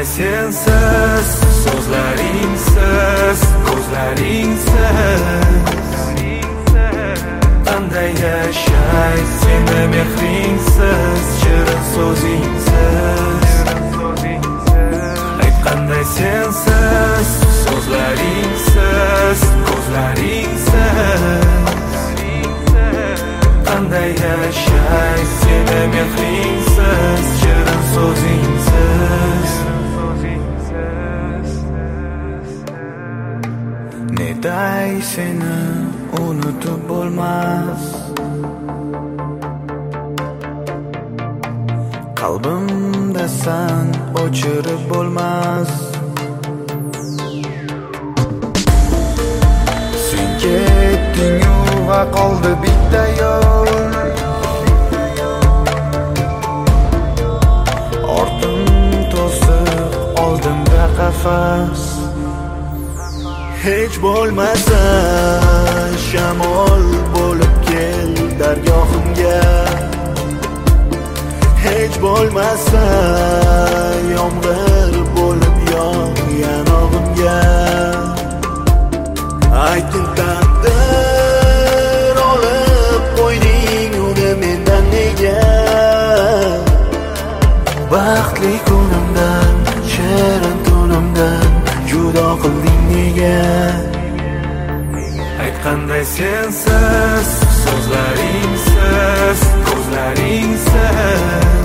qanday sensiz, so'zlaringsiz, ko'zlaringsiz qanday yashay seni mehringsiz, shirin so'zingsiz. Ayt qanday sensiz, so'zlaringsiz, ko'zlaringsiz qanday yashay seni mehringsiz, shirin so'zingsiz. Neday seni unutib bo'lmas, qalbimda san o'chirib bo'lmas. Sen ketding-u va qoldi bitta yo'l, ortim to'siq, oldimda qafas. Hech bo'lmasa shamol bo'lib kel dargohimga, hech bo'lmasa yomg'ir bo'lib yog' yanog'imga. Ayting taqdir olib qo'yding uni mendan nega? Baxtli kunimdan, shirin tunimdan judo qilding nega? Ayt qanday sensiz, so'zlaringsiz, ko'zlaringsiz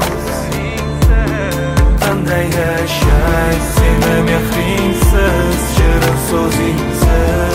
qanday yashay seni mehringsiz, shirin so'zingsiz.